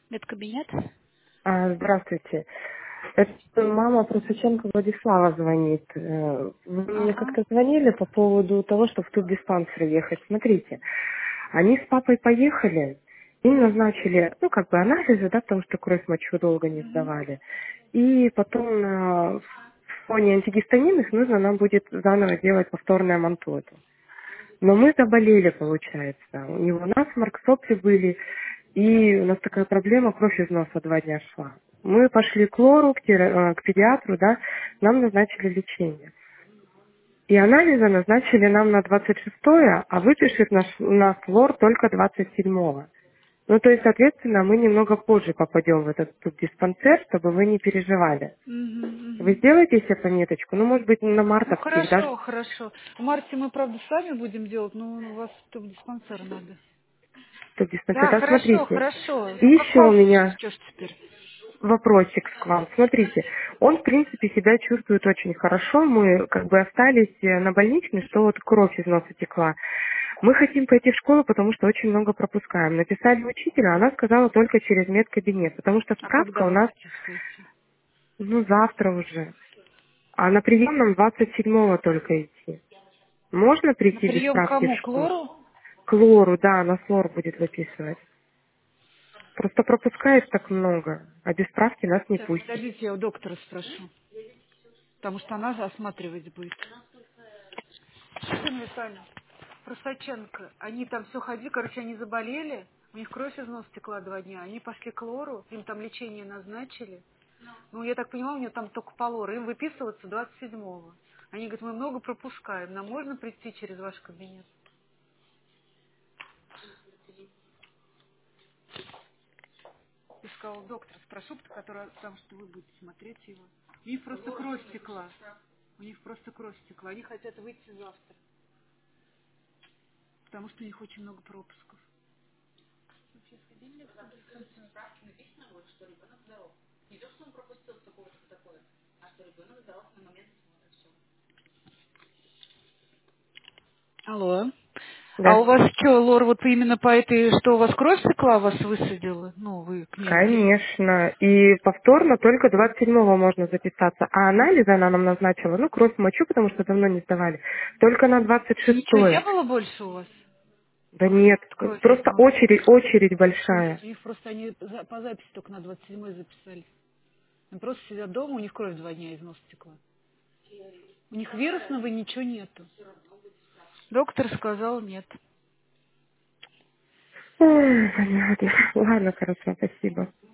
Медкабинет? Здравствуйте. Это мама Просаченко Владислава звонит. Вы мне Ага. как-то звонили по поводу того, чтобы в тубдиспансер ехать. Смотрите, они с папой поехали, им назначили, анализы, да, потому что кровь, мочу долго не Мгм. сдавали. И потом в фоне антигистаминных нужно нам будет заново делать повторное мантуэту. Но мы заболели, получается. У него насморк, сопли были, и у нас такая проблема, кровь из носа 2 дня шла. Мы пошли к лору, к педиатру, да, нам назначили лечение. И анализы назначили нам на 26-е, а выпишет наш лор только 27-го. Ну, то есть, соответственно, мы немного позже попадем в этот диспансер, чтобы вы не переживали. Мгм, Вы мгм. сделаете себе пометочку? Ну, может быть, на Ну мартовских, да, хорошо, хорошо. В марте мы, правда, сами будем делать, но у вас в диспансер надо. чтобы диспансер. Да, Да, хорошо, смотрите. хорошо. И Ну как еще у палку меня сечешь теперь? вопросик к вам. Смотрите, он, в принципе, себя чувствует очень хорошо. Мы остались на больничной, что вот кровь из носа текла. Мы хотим пойти в школу, потому что очень много пропускаем. Написали учителя, она сказала только через медкабинет, потому что А когда справка у вы нас, записываете? завтра уже. А на прием нам 27-го только идти. Можно На прийти без прием справки в кому? К школу? лору? К лору, да, она лор будет выписывать. Просто пропускает так много, а без справки нас не Сейчас, пустят. подождите, я у доктора спрошу. Потому что она осматривать будет. Сын Виталий, Просаченко, они там все ходили, короче, они заболели, у них кровь из носа текла 2 дня, они пошли к лору, им там лечение назначили. Ну, я так понимаю, у нее там только по лору, им выписываться 27-го. Они говорят, мы много пропускаем, нам можно прийти через ваш кабинет? Я сказала, доктор, спрошу, потому что вы будете смотреть его. У них просто кровь текла. У них просто кровь текла. Они хотят выйти завтра, потому что у них очень много пропусков. Алло. А Да. у вас что, лор, вот именно по этой, что у вас кровь текла, вас высадила? Ну, вы к ней Конечно. И повторно только 27-го можно записаться. А анализы она нам назначила, кровь, мочу, потому что давно не сдавали, только на И ничего не 26-е. было больше у вас? Да нет, Кровь из просто носа. очередь большая. У них просто они по записи только на 27-й записали. Они просто сидят дома, у них кровь 2 дня из носа текла. У них вирусного ничего нету. Доктор сказал нет. Ой, понятно. Ладно, хорошо, спасибо.